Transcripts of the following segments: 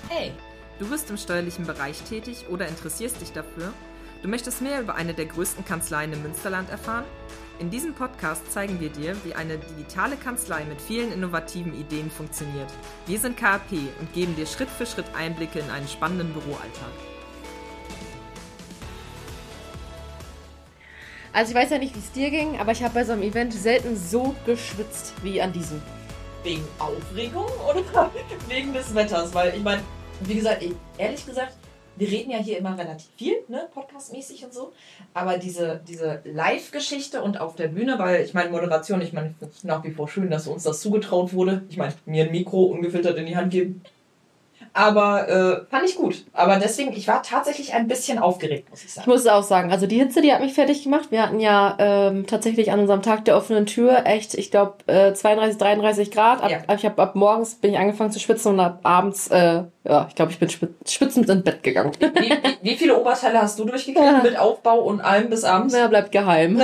Hey, du bist im steuerlichen Bereich tätig oder interessierst dich dafür? Du möchtest mehr über eine der größten Kanzleien im Münsterland erfahren? In diesem Podcast zeigen wir dir, wie eine digitale Kanzlei mit vielen innovativen Ideen funktioniert. Wir sind KAP und geben dir Schritt für Schritt Einblicke in einen spannenden Büroalltag. Also ich weiß ja nicht, wie es dir ging, aber ich habe bei so einem Event selten so geschwitzt wie an diesem. Wegen Aufregung oder wegen des Wetters? Weil ich meine, wie gesagt, ehrlich gesagt, wir reden ja hier immer relativ viel, ne, podcastmäßig und so, aber diese Live-Geschichte und auf der Bühne, weil ich meine, Moderation, ich meine, ich finde es nach wie vor schön, dass uns das zugetraut wurde. Ich meine, mir ein Mikro ungefiltert in die Hand geben. Aber fand ich gut. Aber deswegen, ich war tatsächlich ein bisschen aufgeregt, muss ich sagen. Ich muss es auch sagen, also die Hitze, die hat mich fertig gemacht. Wir hatten ja tatsächlich an unserem Tag der offenen Tür echt, ich glaube, 32, 33 Grad. Ab morgens bin ich angefangen zu schwitzen und ab abends, ich glaube, ich bin schwitzend ins Bett gegangen. Wie viele Oberteile hast du durchgekriegt mit Aufbau und allem bis abends? Ja, bleibt geheim.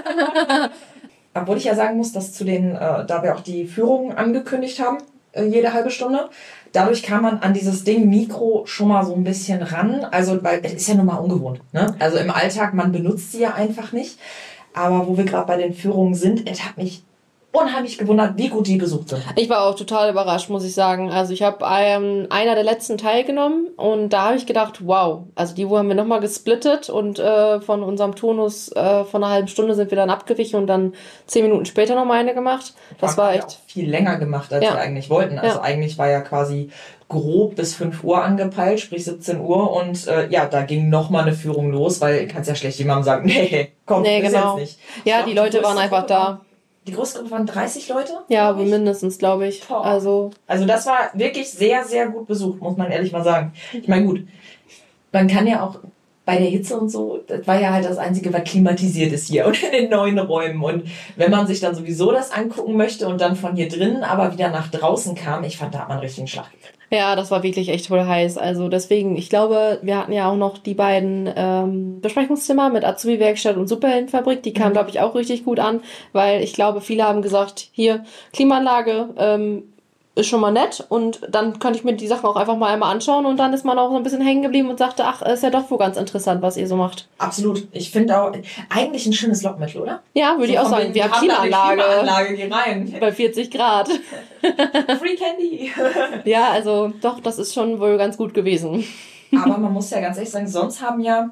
Obwohl ich ja sagen muss, dass da wir auch die Führungen angekündigt haben, jede halbe Stunde, dadurch kam man an dieses Ding Mikro schon mal so ein bisschen ran. Also, weil es ist ja nun mal ungewohnt, ne? Also im Alltag, man benutzt sie ja einfach nicht. Aber wo wir gerade bei den Führungen sind, es hat mich unheimlich gewundert, wie gut die besucht sind. Ich war auch total überrascht, muss ich sagen. Also ich habe einer der letzten teilgenommen und da habe ich gedacht, wow. Also die haben wir nochmal gesplittet und von unserem Turnus von einer halben Stunde sind wir dann abgewichen und dann 10 Minuten später nochmal eine gemacht. Das war echt auch viel länger gemacht, als wir eigentlich wollten. Also eigentlich war ja quasi grob bis 5 Uhr angepeilt, sprich 17 Uhr und da ging nochmal eine Führung los, weil du kannst ja schlecht jemandem sagen, nee, komm, ist genau. jetzt nicht. Ja, die Leute waren einfach da. Die größte Gruppe waren 30 Leute? Ja, mindestens, glaube ich. Also das war wirklich sehr, sehr gut besucht, muss man ehrlich mal sagen. Ich meine, gut, man kann ja auch bei der Hitze und so, das war ja halt das Einzige, was klimatisiert ist hier und in den neuen Räumen. Und wenn man sich dann sowieso das angucken möchte und dann von hier drinnen aber wieder nach draußen kam, ich fand, da hat man richtig einen Schlag gekriegt. Ja, das war wirklich echt voll heiß. Also deswegen, ich glaube, wir hatten ja auch noch die beiden Besprechungszimmer mit Azubi-Werkstatt und Superheldenfabrik. Die kamen, glaube ich, auch richtig gut an, weil ich glaube, viele haben gesagt, hier, Klimaanlage ist schon mal nett und dann könnte ich mir die Sachen auch einfach mal einmal anschauen und dann ist man auch so ein bisschen hängen geblieben und sagte, ach, ist ja doch wohl ganz interessant, was ihr so macht. Absolut. Ich finde auch, eigentlich ein schönes Lockmittel, oder? Ja, würde ich auch sagen. Wir haben Klimaanlage, geh rein. Bei 40 Grad. Free Candy. Ja, also doch, das ist schon wohl ganz gut gewesen. Aber man muss ja ganz ehrlich sagen, sonst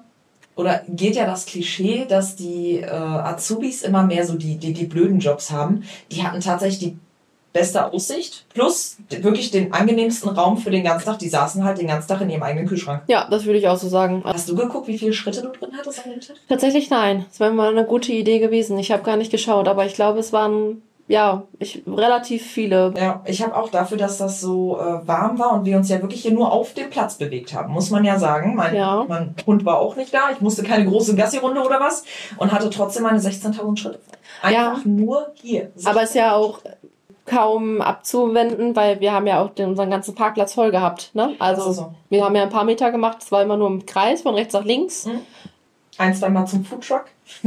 geht ja das Klischee, dass die Azubis immer mehr so die blöden Jobs haben. Die hatten tatsächlich die beste Aussicht plus wirklich den angenehmsten Raum für den ganzen Tag. Die saßen halt den ganzen Tag in ihrem eigenen Kühlschrank. Ja, das würde ich auch so sagen. Hast du geguckt, wie viele Schritte du drin hattest an dem Tag? Tatsächlich nein. Das wäre mal eine gute Idee gewesen. Ich habe gar nicht geschaut, aber ich glaube, es waren relativ viele. Ja, ich habe auch dafür, dass das so warm war und wir uns ja wirklich hier nur auf dem Platz bewegt haben, muss man ja sagen. Mein Hund war auch nicht da. Ich musste keine große Gassi-Runde oder was und hatte trotzdem meine 16.000 Schritte. Einfach nur hier. Aber ist ja auch kaum abzuwenden, weil wir haben ja auch unseren ganzen Parkplatz voll gehabt. Ne? Also so. Wir haben ja ein paar Meter gemacht. Es war immer nur im Kreis, von rechts nach links. 1-2 Mal zum Foodtruck.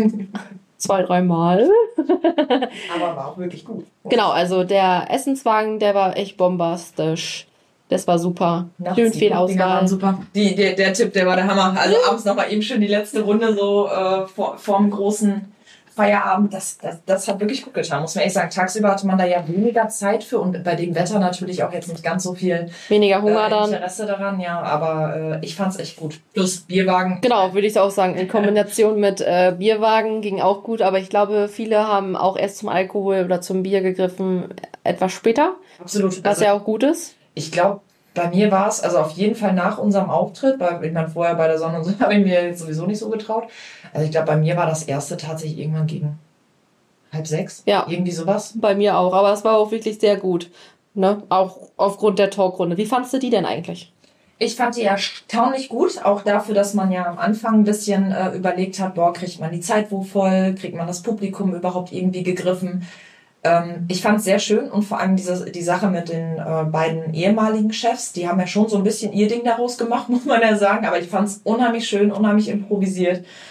2-3 Mal. Aber war auch wirklich gut. Genau, also der Essenswagen, der war echt bombastisch. Das war super. Schön viel Auswahl. Super. Der Tipp, der war der Hammer. Also abends nochmal eben schön die letzte Runde so vorm großen Feierabend. Das hat wirklich gut getan, muss man ehrlich sagen. Tagsüber hatte man da ja weniger Zeit für und bei dem Wetter natürlich auch jetzt nicht ganz so viel weniger Hunger Interesse daran, ja, aber ich fand's echt gut. Plus Bierwagen. Genau, würde ich auch sagen. In Kombination mit Bierwagen ging auch gut, aber ich glaube, viele haben auch erst zum Alkohol oder zum Bier gegriffen etwas später. Absolut. Was ja auch gut ist. Ich glaube, bei mir war es, also auf jeden Fall nach unserem Auftritt, weil ich meine, vorher bei der Sonne und so habe ich mir sowieso nicht so getraut. Also ich glaube, bei mir war das erste tatsächlich irgendwann gegen 5:30. Ja. Irgendwie sowas. Bei mir auch, aber es war auch wirklich sehr gut. Ne? Auch aufgrund der Talkrunde. Wie fandst du die denn eigentlich? Ich fand die erstaunlich gut, auch dafür, dass man ja am Anfang ein bisschen überlegt hat, kriegt man die Zeit wo voll, kriegt man das Publikum überhaupt irgendwie gegriffen. Ich fand es sehr schön und vor allem die Sache mit den beiden ehemaligen Chefs, die haben ja schon so ein bisschen ihr Ding daraus gemacht, muss man ja sagen, aber ich fand es unheimlich schön, unheimlich improvisiert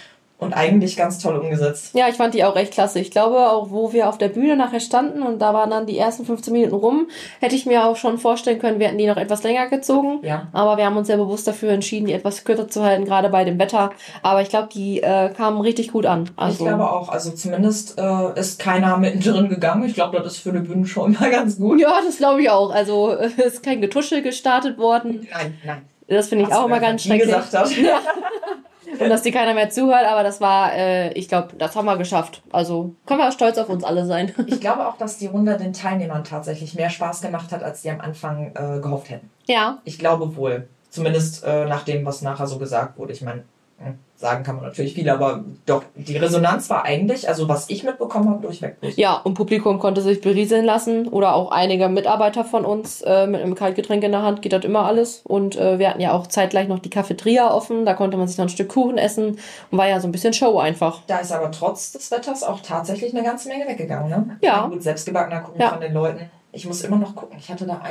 und eigentlich ganz toll umgesetzt. Ja, ich fand die auch echt klasse. Ich glaube, auch wo wir auf der Bühne nachher standen und da waren dann die ersten 15 Minuten rum, hätte ich mir auch schon vorstellen können, wir hätten die noch etwas länger gezogen. Ja. Aber wir haben uns sehr bewusst dafür entschieden, die etwas kürzer zu halten, gerade bei dem Wetter. Aber ich glaube, die kamen richtig gut an. Also, ich glaube auch. Also zumindest ist keiner mittendrin gegangen. Ich glaube, das ist für eine Bühnenshow immer ganz gut. ja, das glaube ich auch. Also es ist kein Getuschel gestartet worden. Nein. Das finde ich auch immer ganz schrecklich. Gesagt hat. Ja. Und dass dir keiner mehr zuhört, aber das war, ich glaube, das haben wir geschafft. Also können wir stolz auf uns alle sein. Ich glaube auch, dass die Runde den Teilnehmern tatsächlich mehr Spaß gemacht hat, als die am Anfang gehofft hätten. Ja. Ich glaube wohl. Zumindest nach dem, was nachher so gesagt wurde. Ich meine, sagen kann man natürlich viel, aber doch, die Resonanz war eigentlich, also was ich mitbekommen habe, durchweg gut. Ja, und Publikum konnte sich berieseln lassen oder auch einige Mitarbeiter von uns mit einem Kaltgetränk in der Hand, geht das immer alles. Und wir hatten ja auch zeitgleich noch die Cafeteria offen, da konnte man sich noch ein Stück Kuchen essen und war ja so ein bisschen Show einfach. Da ist aber trotz des Wetters auch tatsächlich eine ganze Menge weggegangen, ne? Ja. Gut, selbstgebackener Kuchen von den Leuten. Ich muss immer noch gucken. Ich hatte da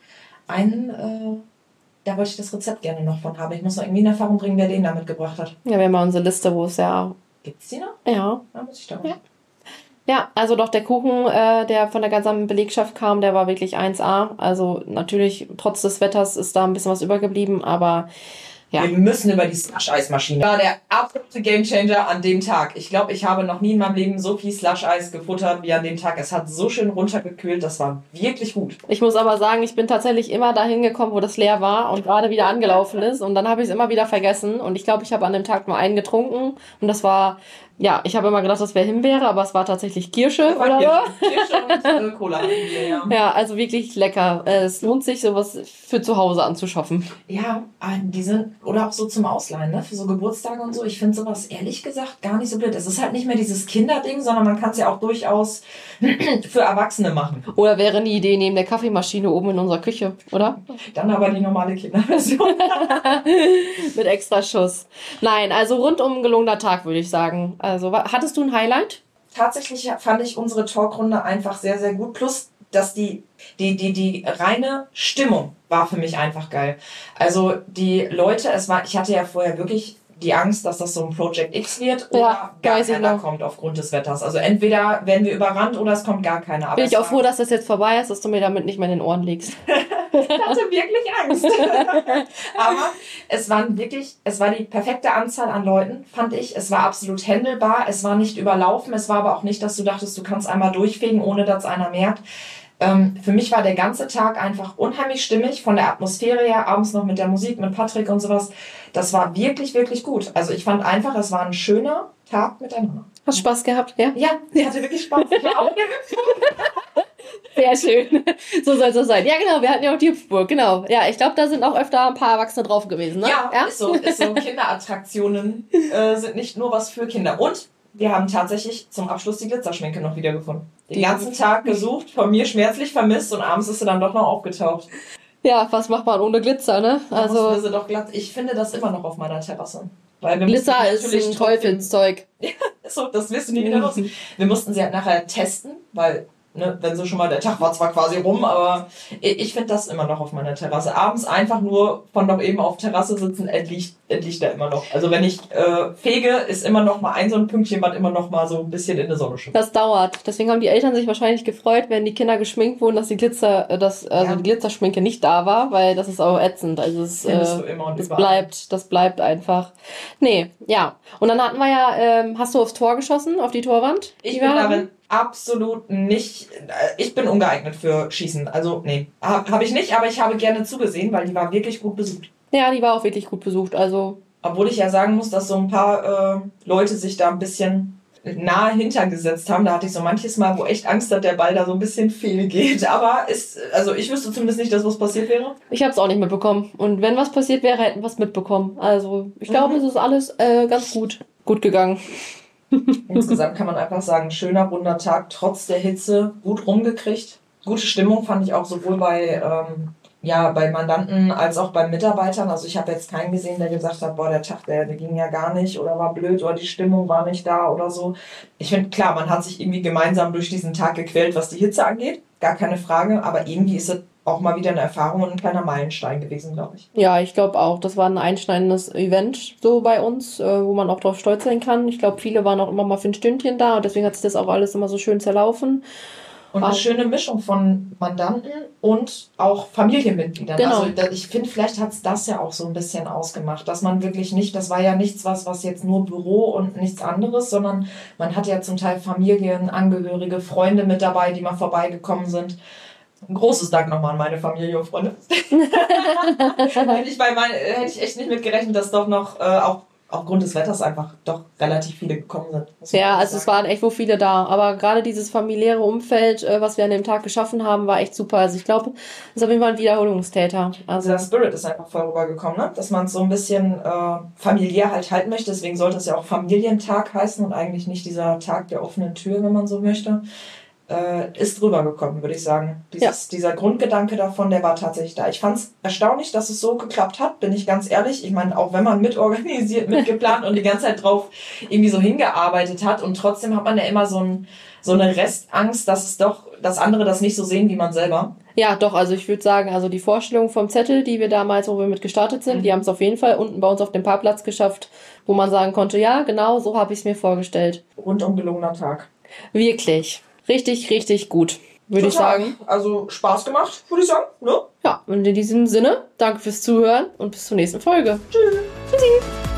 da wollte ich das Rezept gerne noch von haben. Ich muss noch irgendwie in Erfahrung bringen, wer den da mitgebracht hat. Ja, wir haben ja unsere Liste, wo es ja... Gibt's die noch? Ja. Da muss ich da Ja. Ja, also doch der Kuchen, der von der gesamten Belegschaft kam, der war wirklich 1A. Also natürlich, trotz des Wetters ist da ein bisschen was übergeblieben, aber ja. Wir müssen über die Slush-Eis-Maschine. War der absolute Gamechanger an dem Tag. Ich glaube, ich habe noch nie in meinem Leben so viel Slush-Eis gefuttert wie an dem Tag. Es hat so schön runtergekühlt, das war wirklich gut. Ich muss aber sagen, ich bin tatsächlich immer dahin gekommen, wo das leer war und gerade wieder angelaufen ist. Und dann habe ich es immer wieder vergessen. Und ich glaube, ich habe an dem Tag nur einen getrunken. Und das war, ja, ich habe immer gedacht, das wäre Himbeere, aber es war tatsächlich Kirsche oder so. Kirsche und Cola. Ja. Ja, also wirklich lecker. Es lohnt sich, sowas für zu Hause anzuschaffen. Ja, die sind, oder auch so zum Ausleihen, ne? Für so Geburtstage und so. Ich finde sowas ehrlich gesagt gar nicht so blöd. Es ist halt nicht mehr dieses Kinderding, sondern man kann es ja auch durchaus für Erwachsene machen. Oder wäre eine Idee neben der Kaffeemaschine oben in unserer Küche, oder? Dann aber die normale Kinderversion. Mit extra Schuss. Nein, also rundum gelungener Tag, würde ich sagen. Also, hattest du ein Highlight? Tatsächlich fand ich unsere Talkrunde einfach sehr, sehr gut. Plus, dass die reine Stimmung war für mich einfach geil. Also die Leute, ich hatte ja vorher wirklich die Angst, dass das so ein Project X wird oder gar keiner kommt aufgrund des Wetters. Also entweder werden wir überrannt oder es kommt gar keiner. Aber bin ich auch froh, dass das jetzt vorbei ist, dass du mir damit nicht mehr in den Ohren legst. Ich hatte wirklich Angst. Aber es war die perfekte Anzahl an Leuten, fand ich. Es war absolut händelbar, es war nicht überlaufen, es war aber auch nicht, dass du dachtest, du kannst einmal durchfegen, ohne dass einer merkt. Für mich war der ganze Tag einfach unheimlich stimmig, von der Atmosphäre her, abends noch mit der Musik, mit Patrick und sowas. Das war wirklich, wirklich gut. Also ich fand einfach, es war ein schöner Tag miteinander. Hast du Spaß gehabt? Ja? Ja, ich hatte wirklich Spaß. Ich war auch Sehr schön. So soll es so sein. Ja, genau, wir hatten ja auch die Hüpfburg, genau. Ja, ich glaube, da sind auch öfter ein paar Erwachsene drauf gewesen, ne? Ja? Ist so. Kinderattraktionen sind nicht nur was für Kinder. Und wir haben tatsächlich zum Abschluss die Glitzerschminke noch wiedergefunden. Den ganzen Tag gesucht, von mir schmerzlich vermisst und abends ist sie dann doch noch aufgetaucht. Ja, was macht man ohne Glitzer, ne? Also sie doch glatt. Ich finde das immer noch auf meiner Terrasse. Weil wir Glitzer ist ein Teufelszeug. So, das wirst du nie wieder los. Wir mussten sie halt nachher testen, weil, ne, wenn so schon mal, der Tag war zwar quasi rum, aber ich finde das immer noch auf meiner Terrasse. Abends einfach nur von noch eben auf Terrasse sitzen, entliegt da immer noch. Also wenn ich fege, ist immer noch mal so ein Pünktchen, was immer noch mal so ein bisschen in der Sonne schimmert. Das dauert. Deswegen haben die Eltern sich wahrscheinlich gefreut, wenn die Kinder geschminkt wurden, dass die die Glitzerschminke nicht da war, weil das ist auch ätzend. Also das bleibt einfach. Nee, ja. Und dann hatten wir ja, hast du aufs Tor geschossen, auf die Torwand? Ich bin darin absolut nicht, ich bin ungeeignet für Schießen. Also, nee, habe ich nicht, aber ich habe gerne zugesehen, weil die war wirklich gut besucht. Ja, die war auch wirklich gut besucht, also. Obwohl ich ja sagen muss, dass so ein paar Leute sich da ein bisschen nahe hintergesetzt haben. Da hatte ich so manches Mal, wo echt Angst hat, der Ball da so ein bisschen fehlgeht. Aber ich wüsste zumindest nicht, dass was passiert wäre. Ich habe es auch nicht mitbekommen. Und wenn was passiert wäre, hätten wir es mitbekommen. Also, ich glaube, es ist alles ganz gut gegangen. Insgesamt kann man einfach sagen, schöner, runder Tag, trotz der Hitze, gut rumgekriegt. Gute Stimmung fand ich auch sowohl bei Mandanten als auch bei Mitarbeitern. Also ich habe jetzt keinen gesehen, der gesagt hat, boah, der Tag, der ging ja gar nicht oder war blöd oder die Stimmung war nicht da oder so. Ich finde, klar, man hat sich irgendwie gemeinsam durch diesen Tag gequält, was die Hitze angeht. Gar keine Frage. Aber irgendwie ist es auch mal wieder eine Erfahrung und ein kleiner Meilenstein gewesen, glaube ich. Ja, ich glaube auch. Das war ein einschneidendes Event so bei uns, wo man auch drauf stolz sein kann. Ich glaube, viele waren auch immer mal für ein Stündchen da und deswegen hat sich das auch alles immer so schön zerlaufen. Und eine schöne Mischung von Mandanten und auch Familienmitgliedern. Genau. Also ich finde, vielleicht hat es das ja auch so ein bisschen ausgemacht, dass man wirklich nicht, das war ja nichts, was jetzt nur Büro und nichts anderes, sondern man hat ja zum Teil Familien, Angehörige, Freunde mit dabei, die mal vorbeigekommen sind. Ein großes Dank nochmal an meine Familie und Freunde. hätte ich echt nicht mitgerechnet, dass doch noch auch aufgrund des Wetters einfach doch relativ viele gekommen sind. Ja, also es waren echt wohl viele da. Aber gerade dieses familiäre Umfeld, was wir an dem Tag geschaffen haben, war echt super. Also ich glaube, das ist auf jeden Fall ein Wiederholungstäter. Also der Spirit ist einfach voll rübergekommen, ne? Dass man es so ein bisschen familiär halt halten möchte. Deswegen sollte es ja auch Familientag heißen und eigentlich nicht dieser Tag der offenen Tür, wenn man so möchte. Ist rübergekommen, würde ich sagen. Dieser Grundgedanke davon, der war tatsächlich da. Ich fand es erstaunlich, dass es so geklappt hat, bin ich ganz ehrlich. Ich meine, auch wenn man mitorganisiert, mitgeplant und die ganze Zeit drauf irgendwie so hingearbeitet hat und trotzdem hat man ja immer so eine Restangst, dass andere das nicht so sehen wie man selber. Ja, doch, also ich würde sagen, also die Vorstellung vom Zettel, die wir damals, wo wir mit gestartet sind, die haben es auf jeden Fall unten bei uns auf dem Parkplatz geschafft, wo man sagen konnte, ja, genau, so habe ich es mir vorgestellt. Rundum gelungener Tag. Wirklich. Richtig, richtig gut, würde ich sagen. Also Spaß gemacht, würde ich sagen. Ne? Ja, und in diesem Sinne, danke fürs Zuhören und bis zur nächsten Folge. Tschüss. Tschüssi.